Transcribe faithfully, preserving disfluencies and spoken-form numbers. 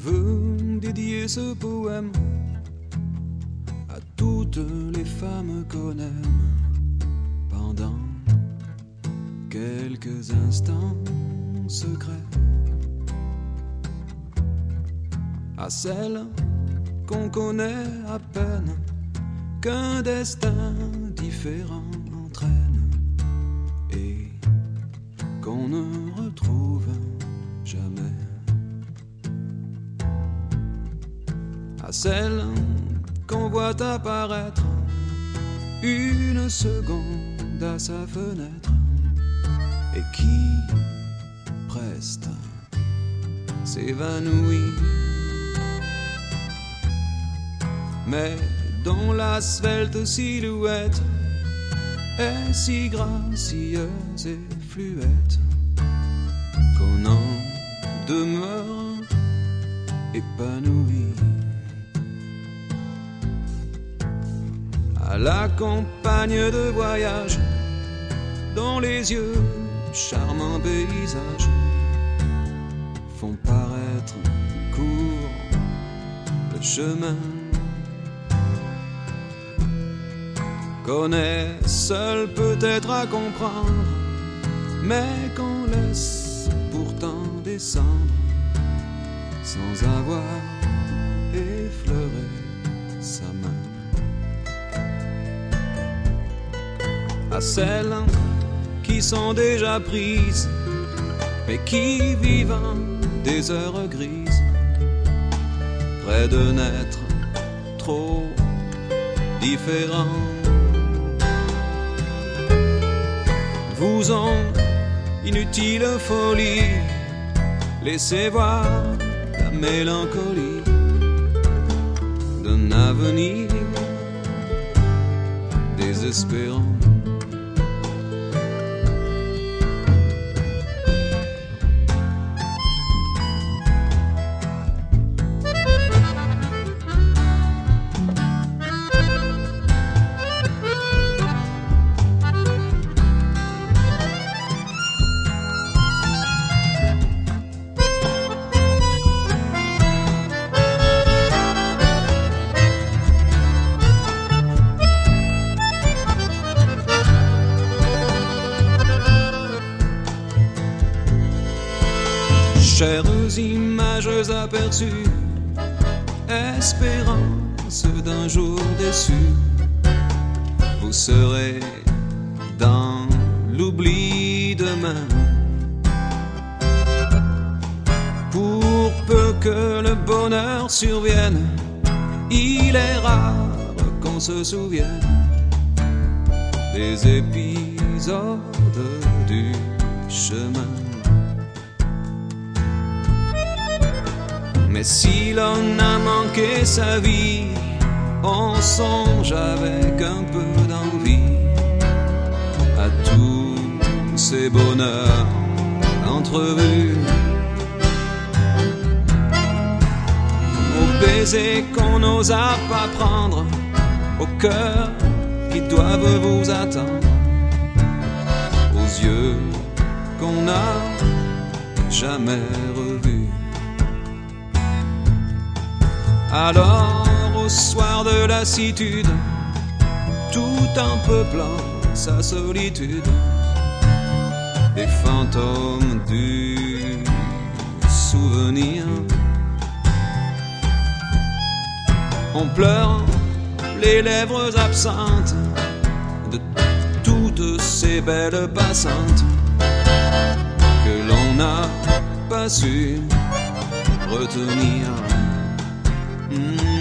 veux dédier ce poème à toutes les femmes qu'on aime pendant quelques instants secrets, à celles qu'on connaît à peine, qu'un destin différent entraîne et qu'on ne retrouve jamais, à celles qu'on voit apparaître une seconde à sa fenêtre et qui preste s'évanouit, mais dont la svelte silhouette est si gracieuse et fluette qu'on en demeure épanoui. À la campagne de voyage, dont les yeux, charmants paysages, font paraître court le chemin qu'on est seul peut-être à comprendre, mais qu'on laisse pourtant descendre sans avoir effleuré sa main. À celles qui sont déjà prises, mais qui vivent des heures grises, près de n'être trop différents, vous ont inutile folie, laissez voir la mélancolie d'un avenir désespérant. Chères images aperçues, espérance d'un jour déçu, vous serez dans l'oubli demain. Pour peu que le bonheur survienne, il est rare qu'on se souvienne des épisodes du chemin. Mais si l'on a manqué sa vie, on songe avec un peu d'envie à tous ces bonheurs entrevus, aux baisers qu'on n'osa pas prendre, aux cœurs qui doivent vous attendre, aux yeux qu'on n'a jamais revus. Alors au soir de lassitude, tout en peuplant sa solitude, des fantômes du souvenir, on pleure les lèvres absentes de toutes ces belles passantes que l'on n'a pas su retenir. Mm.